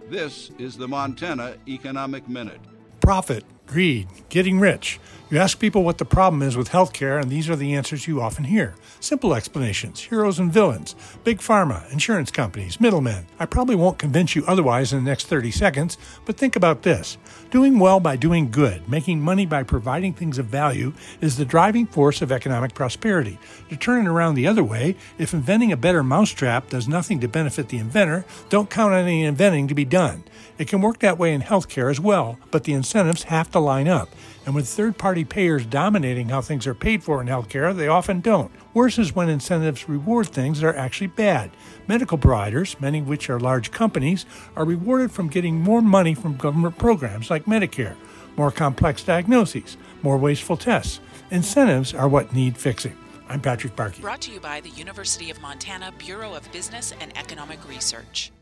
This is the Montana Economic Minute. Profit, greed, getting rich. You ask people what the problem is with healthcare, and these are the answers you often hear. Simple explanations, heroes and villains, big pharma, insurance companies, middlemen. I probably won't convince you otherwise in the next 30 seconds, but think about this. Doing well by doing good, making money by providing things of value is the driving force of economic prosperity. To turn it around the other way, if inventing a better mousetrap does nothing to benefit the inventor, don't count on any inventing to be done. It can work that way in healthcare as well, but the incentives have to line up. And with third-party payers dominating how things are paid for in healthcare, they often don't. Worse is when incentives reward things that are actually bad. Medical providers, many of which are large companies, are rewarded from getting more money from government programs like Medicare, more complex diagnoses, more wasteful tests. Incentives are what need fixing. I'm Patrick Barkey. Brought to you by the University of Montana Bureau of Business and Economic Research.